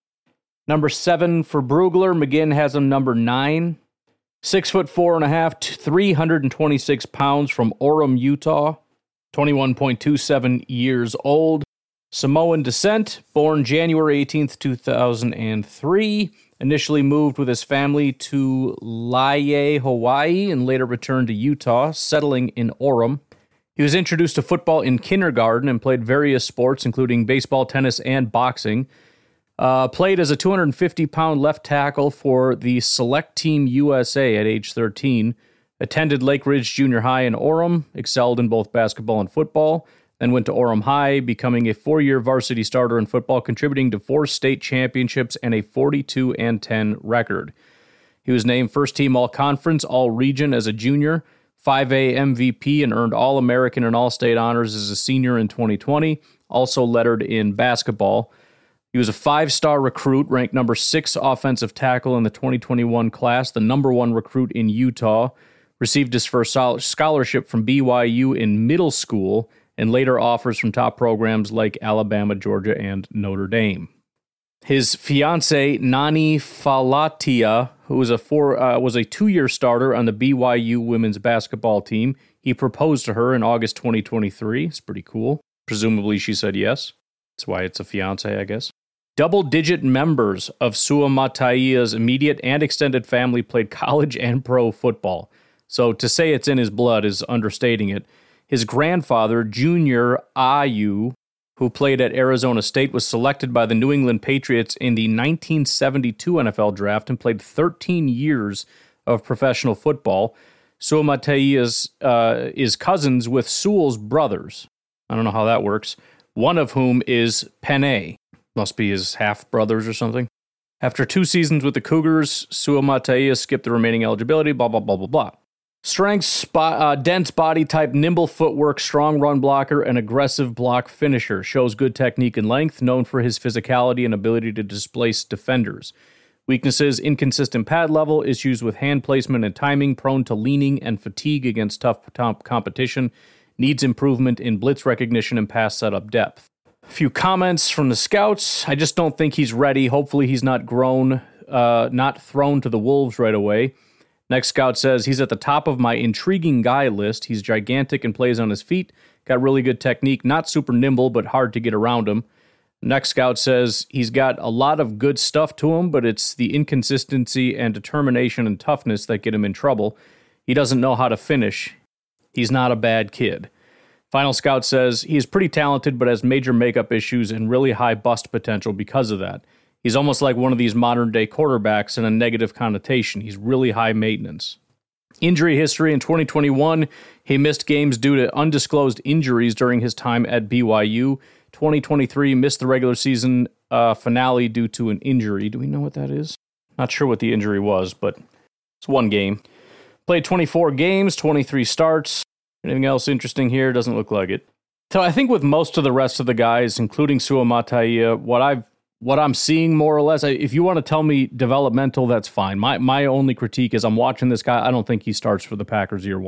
number seven for Brugler. McGinn has him number nine. Six foot four and a half, three hundred twenty-six pounds from Orem, Utah, twenty-one point two seven years old. Samoan descent, born January eighteenth, two thousand three. Initially moved with his family to Laie, Hawaii, and later returned to Utah, settling in Orem. He was introduced to football in kindergarten and played various sports, including baseball, tennis, and boxing. Uh, played as a two hundred fifty pound left tackle for the Select Team U S A at age thirteen. Attended Lake Ridge Junior High in Orem, excelled in both basketball and football. Then went to Orem High, becoming a four-year varsity starter in football, contributing to four state championships and a forty-two and ten record. He was named first-team All-Conference, All-Region as a junior, five A M V P, and earned All-American and All-State honors as a senior in twenty twenty, also lettered in basketball. He was a five-star recruit, ranked number six offensive tackle in the twenty twenty-one class, the number one recruit in Utah, received his first scholarship from B Y U in middle school, and later offers from top programs like Alabama, Georgia, and Notre Dame. His fiancée, Nani Falatia, who was a four, uh, was a two-year starter on the B Y U women's basketball team. He proposed to her in August twenty twenty-three. It's pretty cool. Presumably she said yes. That's why it's a fiancé, I guess. Double-digit members of Suamataia's immediate and extended family played college and pro football. So to say it's in his blood is understating it. His grandfather, Junior Ayu, who played at Arizona State, was selected by the New England Patriots in the nineteen seventy-two N F L draft and played thirteen years of professional football. Suamataia uh, is cousins with Sewell's brothers. I don't know how that works. One of whom is Penei. Must be his half-brothers or something. After two seasons with the Cougars, Suamataia skipped the remaining eligibility, blah, blah, blah, blah, blah. Strengths, spot, uh, dense body type, nimble footwork, strong run blocker, and aggressive block finisher. Shows good technique and length, known for his physicality and ability to displace defenders. Weaknesses, inconsistent pad level, issues with hand placement and timing, prone to leaning and fatigue against tough competition, needs improvement in blitz recognition and pass setup depth. A few comments from the scouts. I just don't think he's ready. Hopefully he's not grown, uh, not thrown to the wolves right away. Next scout says, he's at the top of my intriguing guy list. He's gigantic and plays on his feet. Got really good technique. Not super nimble, but hard to get around him. Next scout says, he's got a lot of good stuff to him, but it's the inconsistency and determination and toughness that get him in trouble. He doesn't know how to finish. He's not a bad kid. Final scout says, he is pretty talented, but has major makeup issues and really high bust potential because of that. He's almost like one of these modern-day quarterbacks in a negative connotation. He's really high maintenance. Injury history in twenty twenty-one, he missed games due to undisclosed injuries during his time at B Y U. twenty twenty-three, missed the regular season uh, finale due to an injury. Do we know what that is? Not sure what the injury was, but it's one game. Played twenty-four games, twenty-three starts. Anything else interesting here? Doesn't look like it. So I think with most of the rest of the guys, including Suamataia, what I've what I'm seeing more or less, if you want to tell me developmental, that's fine. My my only critique is I'm watching this guy. I don't think he starts for the Packers year one.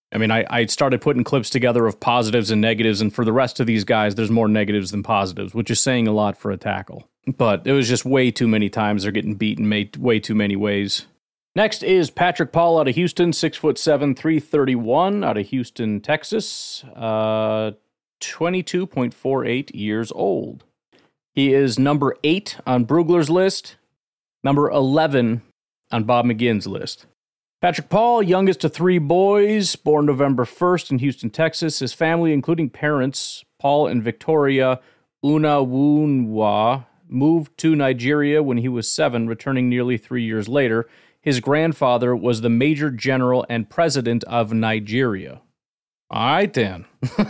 I mean, I, I started putting clips together of positives and negatives, and for the rest of these guys, there's more negatives than positives, which is saying a lot for a tackle. But it was just way too many times they're getting beaten made way too many ways. Next is Patrick Paul out of Houston, six foot seven, three thirty-one, out of Houston, Texas, uh, twenty-two point four eight years old. He is number eight on Brugler's list, number eleven on Bob McGinn's list. Patrick Paul, youngest of three boys, born November first in Houston, Texas. His family, including parents, Paul and Victoria Unawunwa, moved to Nigeria when he was seven, returning nearly three years later. His grandfather was the Major General and President of Nigeria. All right, then.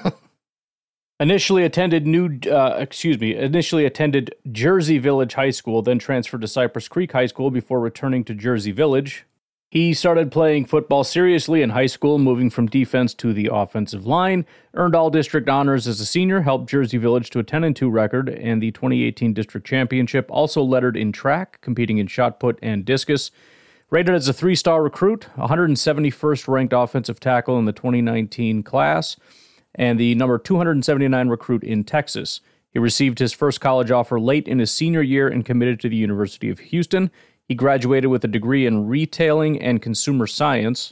Initially attended New, uh, excuse me, initially attended Jersey Village High School, then transferred to Cypress Creek High School before returning to Jersey Village. He started playing football seriously in high school, moving from defense to the offensive line, earned all district honors as a senior, helped Jersey Village to a ten and two record and the twenty eighteen district championship, also lettered in track, competing in shot put and discus. Rated as a three-star recruit, one hundred seventy-first ranked offensive tackle in the twenty nineteen class, and the number two hundred seventy-nine recruit in Texas. He received his first college offer late in his senior year and committed to the University of Houston. He graduated with a degree in retailing and consumer science.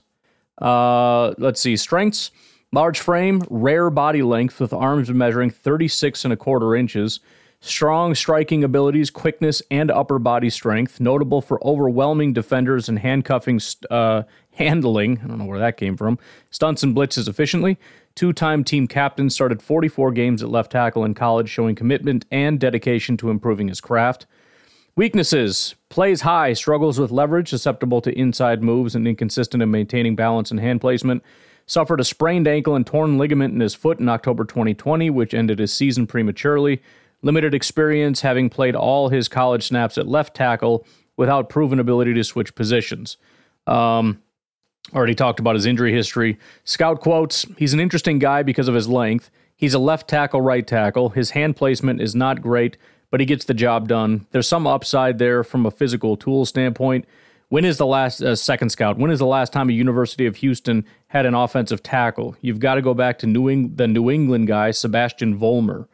Uh, let's see, strengths, large frame, rare body length with arms measuring thirty-six and a quarter inches, strong striking abilities, quickness, and upper body strength, notable for overwhelming defenders and handcuffing uh, handling, I don't know where that came from, stunts and blitzes efficiently. Two-time team captain, started forty-four games at left tackle in college, showing commitment and dedication to improving his craft. Weaknesses: plays high, struggles with leverage, susceptible to inside moves, and inconsistent in maintaining balance and hand placement. Suffered a sprained ankle and torn ligament in his foot in October twenty twenty, which ended his season prematurely. Limited experience, having played all his college snaps at left tackle without proven ability to switch positions. Um, already talked about his injury history. Scout quotes: he's an interesting guy because of his length. He's a left tackle, right tackle. His hand placement is not great, but he gets the job done. There's some upside there from a physical tool standpoint. When is the last, uh, second scout, when is the last time a University of Houston had an offensive tackle? You've got to go back to New Eng- the New England guy, Sebastian Vollmer.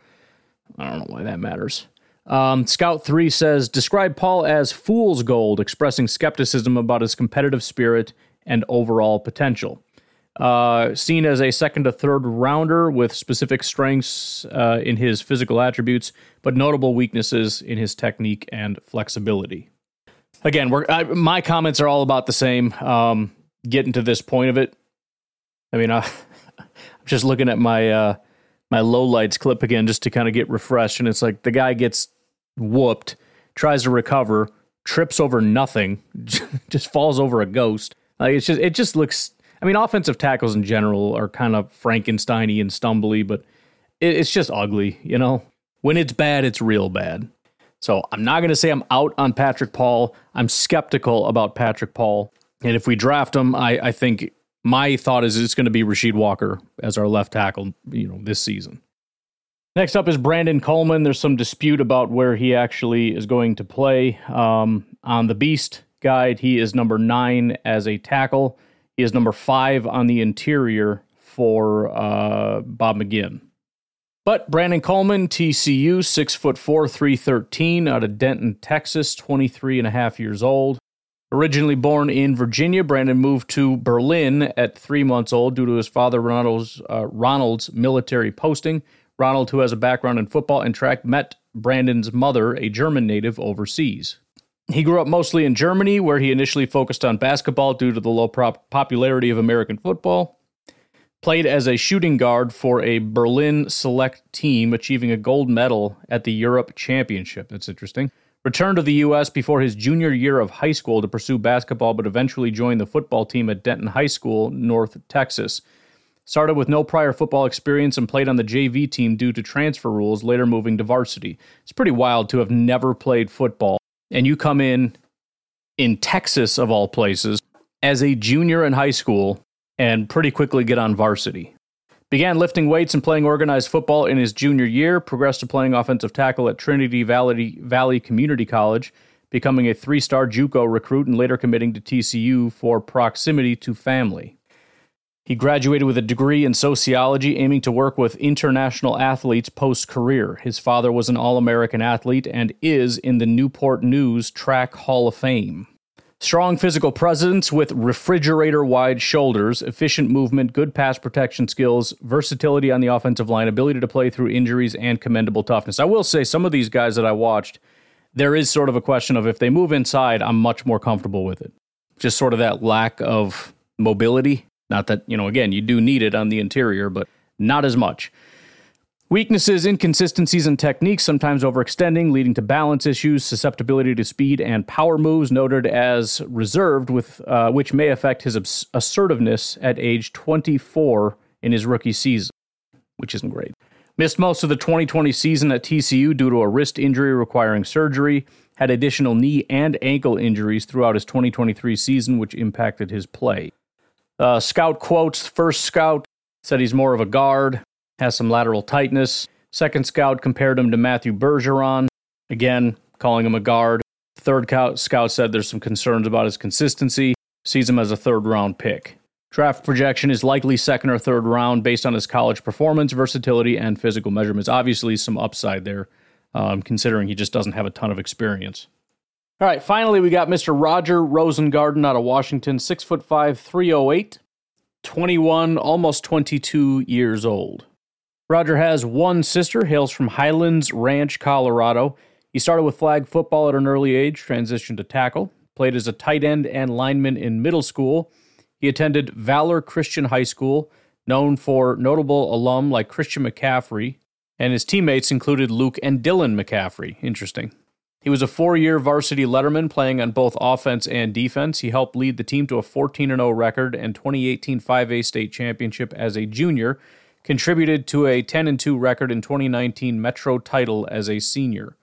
I don't know why that matters. Um, Scout three says, describe Paul as fool's gold, expressing skepticism about his competitive spirit and overall potential. Uh, seen as a second to third rounder with specific strengths uh, in his physical attributes, but notable weaknesses in his technique and flexibility. Again, we're, I, my comments are all about the same. Um, getting to this point of it, I mean, I, I'm just looking at my uh, my lowlights clip again just to kind of get refreshed, and it's like the guy gets whooped, tries to recover, trips over nothing, just falls over a ghost. Like it's just it just looks. I mean, offensive tackles in general are kind of Frankenstein-y and stumbly, but it, it's just ugly, you know? When it's bad, it's real bad. So I'm not going to say I'm out on Patrick Paul. I'm skeptical about Patrick Paul. And if we draft him, I, I think my thought is it's going to be Rasheed Walker as our left tackle, you know, this season. Next up is Brandon Coleman. There's some dispute about where he actually is going to play. Um, on the Beast guide, he is number nine as a tackle. He is number five on the interior for uh, Bob McGinn. But Brandon Coleman, T C U, six foot four, three thirteen, out of Denton, Texas, twenty-three and a half years old. Originally born in Virginia, Brandon moved to Berlin at three months old due to his father Ronald's, uh, Ronald's military posting. Ronald, who has a background in football and track, met Brandon's mother, a German native, overseas. He grew up mostly in Germany, where he initially focused on basketball due to the low prop popularity of American football. Played as a shooting guard for a Berlin select team, achieving a gold medal at the Europe Championship. That's interesting. Returned to the U S before his junior year of high school to pursue basketball, but eventually joined the football team at Denton High School, North Texas. Started with no prior football experience and played on the J V team due to transfer rules, later moving to varsity. It's pretty wild to have never played football. And you come in, in Texas of all places, as a junior in high school and pretty quickly get on varsity. Began lifting weights and playing organized football in his junior year, progressed to playing offensive tackle at Trinity Valley, Valley Community College, becoming a three-star JUCO recruit and later committing to T C U for proximity to family. He graduated with a degree in sociology, aiming to work with international athletes post-career. His father was an All-American athlete and is in the Newport News Track Hall of Fame. Strong physical presence with refrigerator-wide shoulders, efficient movement, good pass protection skills, versatility on the offensive line, ability to play through injuries, and commendable toughness. I will say some of these guys that I watched, there is sort of a question of if they move inside, I'm much more comfortable with it. Just sort of that lack of mobility. Not that, you know, again, you do need it on the interior, but not as much. Weaknesses, inconsistencies in techniques, sometimes overextending, leading to balance issues, susceptibility to speed, and power moves noted as reserved, with uh, which may affect his abs- assertiveness at age twenty-four in his rookie season, which isn't great. Missed most of the twenty twenty season at T C U due to a wrist injury requiring surgery, had additional knee and ankle injuries throughout his twenty twenty-three season, which impacted his play. Uh, scout quotes, first scout said he's more of a guard, has some lateral tightness. Second scout compared him to Matthew Bergeron, again, calling him a guard. Third scout said there's some concerns about his consistency, sees him as a third-round pick. Draft projection is likely second or third round based on his college performance, versatility, and physical measurements. Obviously, some upside there, um, considering he just doesn't have a ton of experience. All right, finally, we got Mister Roger Rosengarten out of Washington, six foot five, three oh eight, twenty-one, almost twenty-two years old. Roger has one sister, hails from Highlands Ranch, Colorado. He started with flag football at an early age, transitioned to tackle, played as a tight end and lineman in middle school. He attended Valor Christian High School, known for notable alum like Christian McCaffrey, and his teammates included Luke and Dylan McCaffrey. Interesting. He was a four-year varsity letterman playing on both offense and defense. He helped lead the team to a fourteen and oh record and twenty eighteen five A state championship as a junior, contributed to a ten and two record in twenty nineteen Metro title as a senior.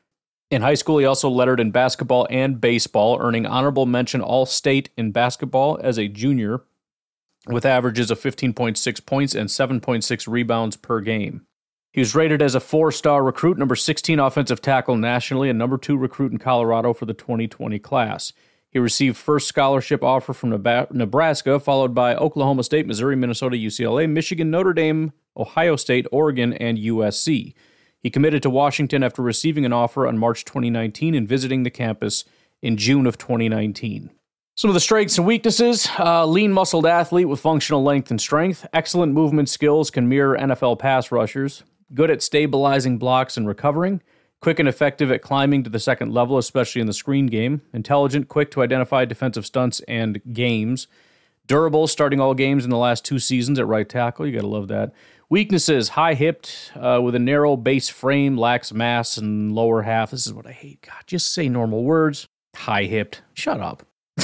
In high school, he also lettered in basketball and baseball, earning honorable mention All-State in basketball as a junior, with averages of fifteen point six points and seven point six rebounds per game. He was rated as a four-star recruit, number sixteen offensive tackle nationally, and number two recruit in Colorado for the twenty twenty class. He received first scholarship offer from Nebraska, followed by Oklahoma State, Missouri, Minnesota, U C L A, Michigan, Notre Dame, Ohio State, Oregon, and U S C. He committed to Washington after receiving an offer on March twenty nineteen and visiting the campus in June of twenty nineteen. Some of the strengths and weaknesses: uh, lean muscled athlete with functional length and strength, excellent movement skills, can mirror N F L pass rushers, good at stabilizing blocks and recovering, quick and effective at climbing to the second level, especially in the screen game, intelligent, quick to identify defensive stunts and games, durable, starting all games in the last two seasons at right tackle. You got to love that. Weaknesses: high-hipped, uh, with a narrow base frame, lacks mass and lower half. This is what I hate. God, just say normal words. High-hipped. Shut up.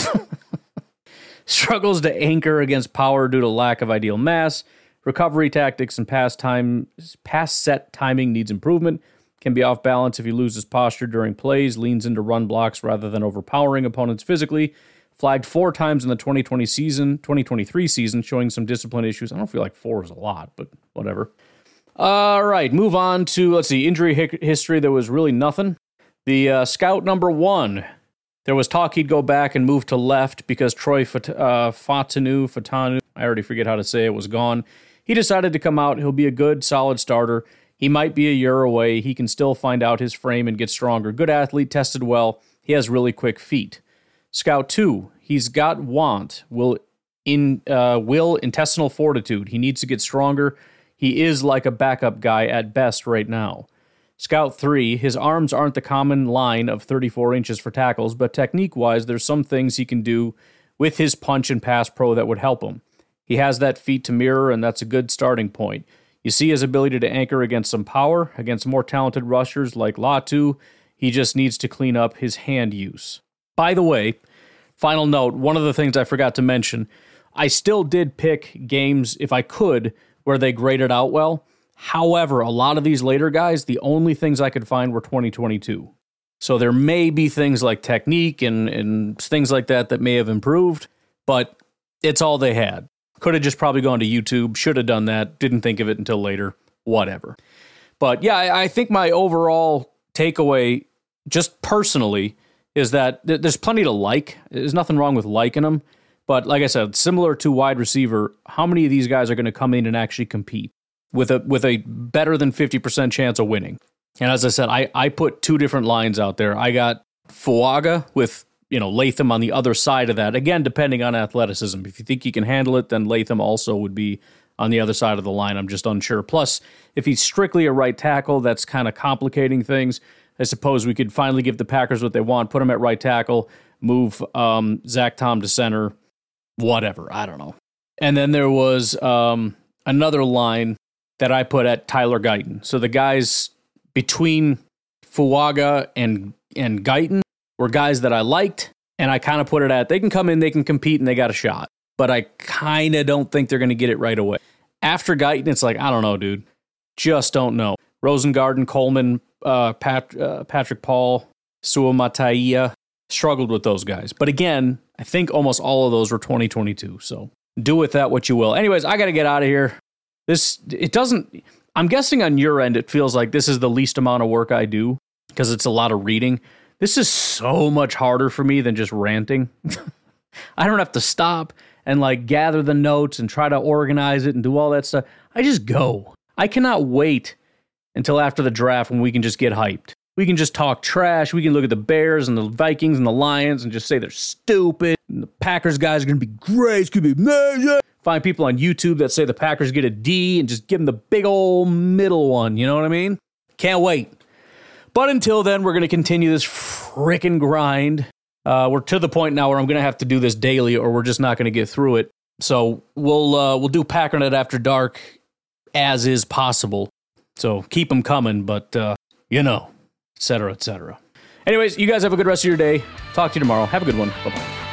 Struggles to anchor against power due to lack of ideal mass. Recovery tactics and pass time, pass set timing needs improvement. Can be off balance if he loses posture during plays. Leans into run blocks rather than overpowering opponents physically. Flagged four times in the twenty twenty season, twenty twenty-three season, showing some discipline issues. I don't feel like four is a lot, but whatever. All right, move on to, let's see, injury hi- history. There was really nothing. The uh, scout number one, there was talk he'd go back and move to left because Troy Fat- uh, Fatanu, Fatanu, I already forget how to say it, was gone. He decided to come out. He'll be a good, solid starter. He might be a year away. He can still find out his frame and get stronger. Good athlete, tested well. He has really quick feet. Scout two, he's got want, will in uh, will intestinal fortitude. He needs to get stronger. He is like a backup guy at best right now. Scout three, his arms aren't the common line of thirty-four inches for tackles, but technique-wise, there's some things he can do with his punch and pass pro that would help him. He has that feet to mirror, and that's a good starting point. You see his ability to anchor against some power, against more talented rushers like Latu. He just needs to clean up his hand use. By the way, final note, one of the things I forgot to mention, I still did pick games, if I could, where they graded out well. However, a lot of these later guys, the only things I could find were twenty twenty-two. So there may be things like technique and, and things like that that may have improved, but it's all they had. Could have just probably gone to YouTube, should have done that, didn't think of it until later, whatever. But yeah, I, I think my overall takeaway, just personally, is that th- there's plenty to like. There's nothing wrong with liking them, But like I said, similar to wide receiver, how many of these guys are going to come in and actually compete with a with a better than fifty percent chance of winning? And as I said, I, I put two different lines out there. I got Fuaga with, you know, Latham on the other side of that. Again, depending on athleticism. If you think he can handle it, then Latham also would be on the other side of the line. I'm just unsure. Plus, if he's strictly a right tackle, that's kind of complicating things. I suppose we could finally give the Packers what they want, put him at right tackle, move um, Zach Tom to center, whatever. I don't know. And then there was um, another line that I put at Tyler Guyton. So the guys between Fuaga and, and Guyton were guys that I liked, and I kind of put it at, they can come in, they can compete, and they got a shot. But I kind of don't think they're going to get it right away. After Guyton, it's like, I don't know, dude. Just don't know. Rosengarten, Coleman, uh, Pat, uh, Patrick Paul, Suamataia struggled with those guys. But again, I think almost all of those were twenty twenty-two. So do with that what you will. Anyways, I got to get out of here. This, it doesn't, I'm guessing on your end, it feels like this is the least amount of work I do because it's a lot of reading. This is so much harder for me than just ranting. I don't have to stop and like gather the notes and try to organize it and do all that stuff. I just go. I cannot wait until after the draft when we can just get hyped. We can just talk trash. We can look at the Bears and the Vikings and the Lions and just say they're stupid. And the Packers guys are going to be great. It's going to be amazing. Find people on YouTube that say the Packers get a D and just give them the big old middle one. You know what I mean? Can't wait. But until then, we're going to continue this frickin' grind. Uh, we're to the point now where I'm going to have to do this daily or we're just not going to get through it. So we'll uh, we'll do Packernet After Dark as is possible. So keep them coming, but, uh, you know, et cetera, et cetera. Anyways, you guys have a good rest of your day. Talk to you tomorrow. Have a good one. Bye-bye.